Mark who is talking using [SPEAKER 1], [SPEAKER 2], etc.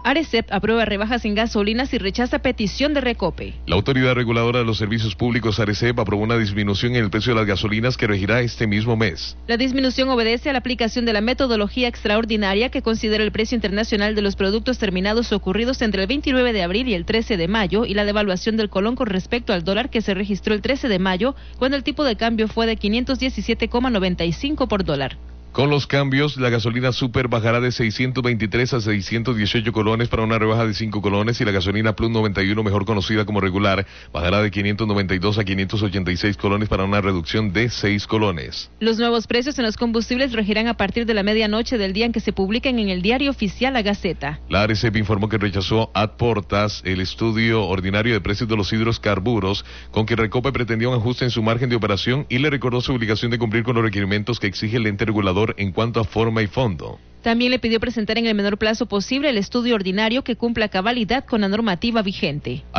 [SPEAKER 1] Arecep aprueba rebajas en gasolinas y rechaza petición de Recope.
[SPEAKER 2] La Autoridad Reguladora de los Servicios Públicos, Arecep, aprobó una disminución en el precio de las gasolinas que regirá este mismo mes.
[SPEAKER 1] La disminución obedece a la aplicación de la metodología extraordinaria que considera el precio internacional de los productos terminados ocurridos entre el 29 de abril y el 13 de mayo y la devaluación del colón con respecto al dólar que se registró el 13 de mayo, cuando el tipo de cambio fue de 517,95 por dólar.
[SPEAKER 2] Con los cambios, la gasolina super bajará de 623 a 618 colones para una rebaja de 5 colones y la gasolina Plus 91, mejor conocida como regular, bajará de 592 a 586 colones para una reducción de 6 colones.
[SPEAKER 1] Los nuevos precios en los combustibles regirán a partir de la medianoche del día en que se publiquen en el diario oficial La Gaceta.
[SPEAKER 2] La Arecep informó que rechazó ad portas el estudio ordinario de precios de los hidrocarburos con que Recope pretendía un ajuste en su margen de operación y le recordó su obligación de cumplir con los requerimientos que exige el ente regulador en cuanto a forma y fondo.
[SPEAKER 1] También le pidió presentar en el menor plazo posible el estudio ordinario que cumpla a cabalidad con la normativa vigente.